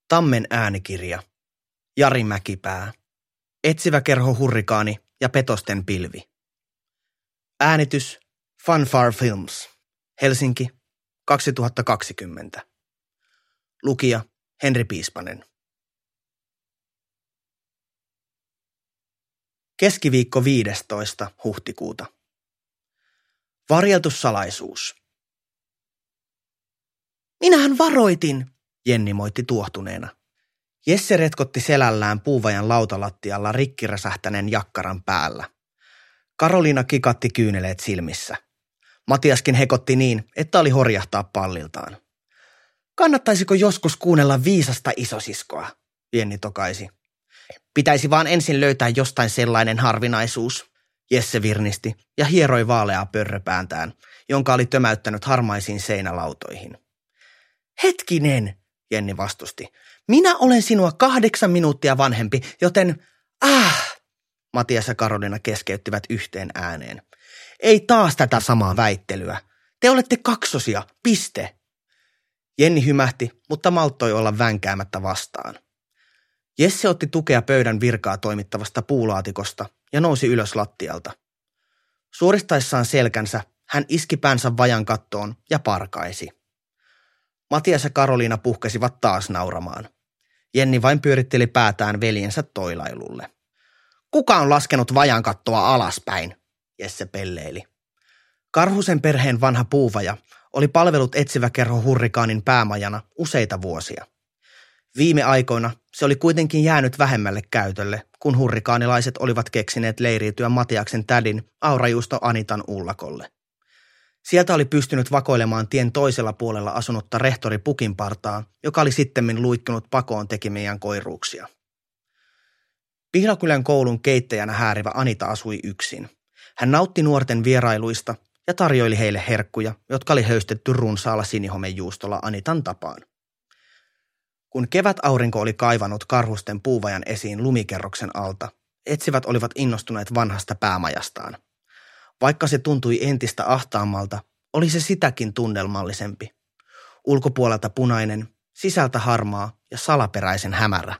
Tammen äänikirja. Jari Mäkipää. Etsivä kerho hurrikaani ja petosten pilvi. Äänitys Funfar Films. Helsinki 2020. Lukija Henri Piispanen. Keskiviikko 15. huhtikuuta. Varjeltu salaisuus. Minähän varoitin, Jenni moitti tuohtuneena. Jesse retkotti selällään puuvajan lautalattialla rikkiräsähtäneen jakkaran päällä. Karoliina kikatti kyyneleet silmissä. Matiaskin hekotti niin, että oli horjahtaa palliltaan. Kannattaisiko joskus kuunnella viisasta isosiskoa, Jenni tokaisi. Pitäisi vaan ensin löytää jostain sellainen harvinaisuus, Jesse virnisti ja hieroi vaaleaa pörröpääntään, jonka oli tömäyttänyt harmaisiin seinälautoihin. Hetkinen, Jenni vastusti. Minä olen sinua 8 minuuttia vanhempi, joten Matias ja Karoliina keskeyttivät yhteen ääneen. Ei taas tätä samaa väittelyä. Te olette kaksosia, piste. Jenni hymähti, mutta malttoi olla vänkäämättä vastaan. Jesse otti tukea pöydän virkaa toimittavasta puulaatikosta ja nousi ylös lattialta. Suoristaessaan selkänsä hän iski päänsä vajan kattoon ja parkaisi. Matias ja Karoliina puhkesivat taas nauramaan. Jenni vain pyöritteli päätään veljensä toilailulle. Kuka on laskenut vajan kattoa alaspäin? Jesse pelleili. Karhusen perheen vanha puuvaja oli palvellut etsivä kerho hurrikaanin päämajana useita vuosia. Viime aikoina se oli kuitenkin jäänyt vähemmälle käytölle, kun hurrikaanilaiset olivat keksineet leiriytyä Matiaksen tädin Aurajuusto Anitan ullakolle. Sieltä oli pystynyt vakoilemaan tien toisella puolella asunutta rehtori Pukinpartaa, joka oli sittemmin luikkunut pakoon tekemiään koiruuksia. Pihlakylän koulun keittäjänä häärivä Anita asui yksin. Hän nautti nuorten vierailuista ja tarjoili heille herkkuja, jotka oli höystetty runsaalla sinihomejuustolla Anitan tapaan. Kun kevätaurinko oli kaivannut karhusten puuvajan esiin lumikerroksen alta, etsivät olivat innostuneet vanhasta päämajastaan. Vaikka se tuntui entistä ahtaammalta, oli se sitäkin tunnelmallisempi. Ulkopuolelta punainen, sisältä harmaa ja salaperäisen hämärä.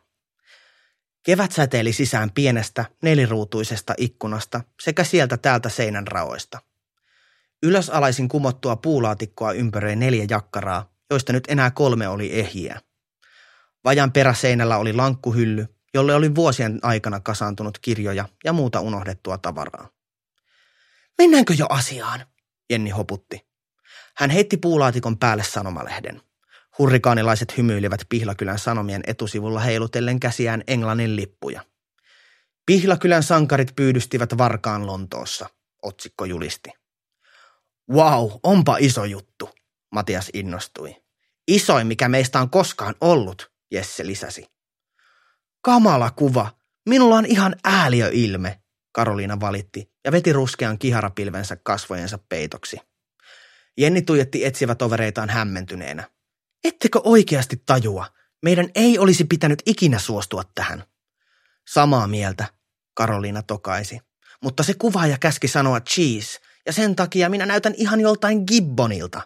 Kevät säteili sisään pienestä, neliruutuisesta ikkunasta sekä sieltä täältä seinän raoista. Ylösalaisin kumottua puulaatikkoa ympäröi 4 jakkaraa, joista nyt enää 3 oli ehjiä. Vajan peräseinällä oli lankkuhylly, jolle oli vuosien aikana kasaantunut kirjoja ja muuta unohdettua tavaraa. Mennäänkö jo asiaan? Jenni hoputti. Hän heitti puulaatikon päälle sanomalehden. Hurrikaanilaiset hymyilivät Pihlakylän Sanomien etusivulla heilutellen käsiään Englannin lippuja. Pihlakylän sankarit pyydystivät varkaan Lontoossa, otsikko julisti. Vau, onpa iso juttu, Matias innostui. Isoin, mikä meistä on koskaan ollut, Jesse lisäsi. Kamala kuva, minulla on ihan ääliöilme, Karoliina valitti ja veti ruskean kiharapilvensä kasvojensa peitoksi. Jenni tuijotti etsivä tovereitaan hämmentyneenä. Ettekö oikeasti tajua? Meidän ei olisi pitänyt ikinä suostua tähän. Samaa mieltä, Karoliina tokaisi. Mutta se kuvaaja käski sanoa cheese, ja sen takia minä näytän ihan joltain Gibbonilta.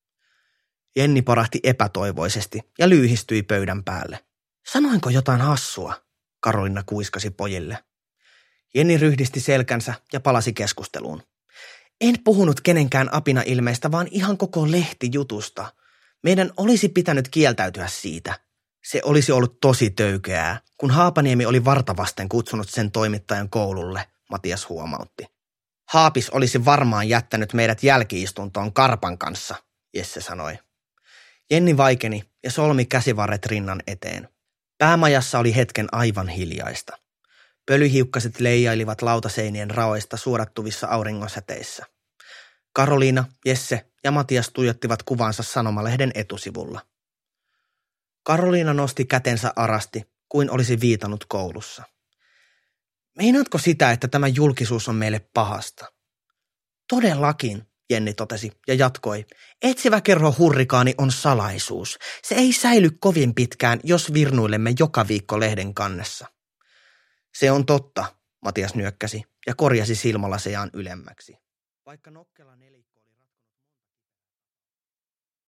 Jenni parahti epätoivoisesti ja lyyhistyi pöydän päälle. Sanoinko jotain hassua? Karoliina kuiskasi pojille. Jenni ryhdisti selkänsä ja palasi keskusteluun. En puhunut kenenkään apina-ilmeistä, vaan ihan koko lehtijutusta. Meidän olisi pitänyt kieltäytyä siitä. Se olisi ollut tosi töykeää, kun Haapaniemi oli vartavasten kutsunut sen toimittajan koululle, Matias huomautti. Haapis olisi varmaan jättänyt meidät jälkiistuntoon Karpan kanssa, Jesse sanoi. Jenni vaikeni ja solmi käsivarret rinnan eteen. Päämajassa oli hetken aivan hiljaista. Pölyhiukkaset leijailivat lautaseinien raoista suodattuvissa auringonsäteissä. Karoliina, Jesse ja Matias tuijottivat kuvansa sanomalehden etusivulla. Karoliina nosti kätensä arasti, kuin olisi viitannut koulussa. Meinaatko sitä, että tämä julkisuus on meille pahasta? Todellakin, Jenni totesi ja jatkoi. Etsivä kerho hurrikaani on salaisuus. Se ei säily kovin pitkään, jos virnuilemme joka viikko lehden kannessa. Se on totta, Matias nyökkäsi ja korjasi silmälasejaan ylemmäksi. Vaikka nokkela nelikko